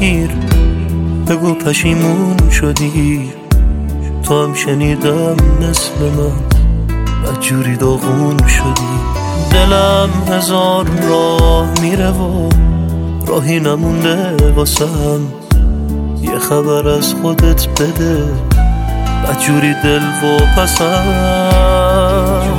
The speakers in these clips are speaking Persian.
بگیر، بگو پشیمون شدی. تو هم شنیدم مثل من بدجوری داغون شدی. دلم هزار راه میره و راهی نمونده واسم. یه خبر از خودت بده، بدجوری دل و پسم.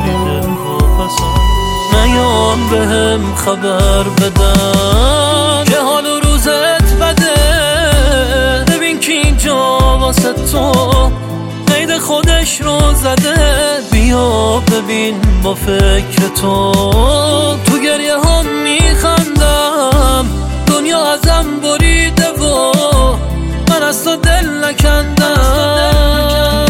نیام بهم خبر بدن که حال و روزت بده. ببین که اینجا واسه تو قید خودش رو زده. بیا ببین با فکر تو گریه هم میخندم. دنیا ازم بریده و من از تو دل نکندم.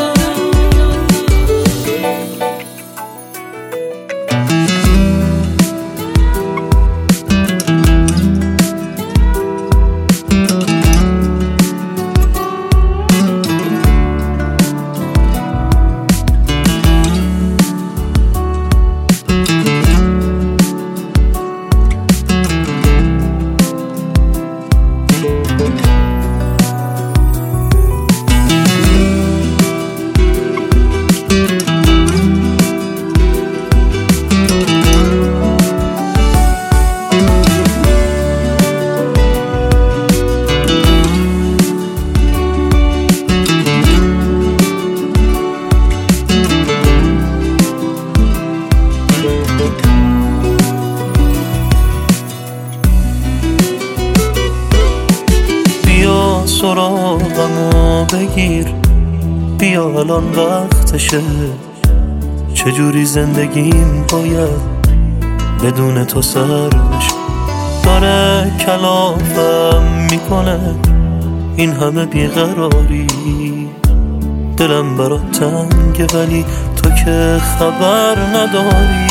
سراغمو بگیر، بیا الان وقتشه. چجوری زندگیم باید بدون تو سر بشه. داره کلافم میکنه این همه بیقراری. دلم برات تنگه ولی تو که خبر نداری.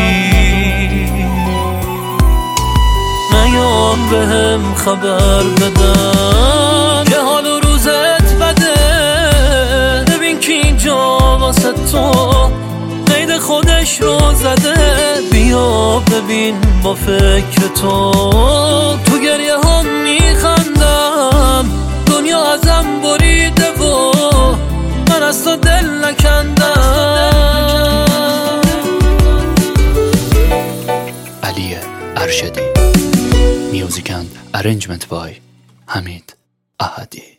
نیام بهم خبر بدن که حال و روزت بده. ببین که اینجا واسه تو قید خودش رو زده. بیا ببین با فکر تو گریه هم میخندم. دنیا ازم بریده و من از تو دل نکندم. علی ارشدی. Music and Arrangement by حمید احدی.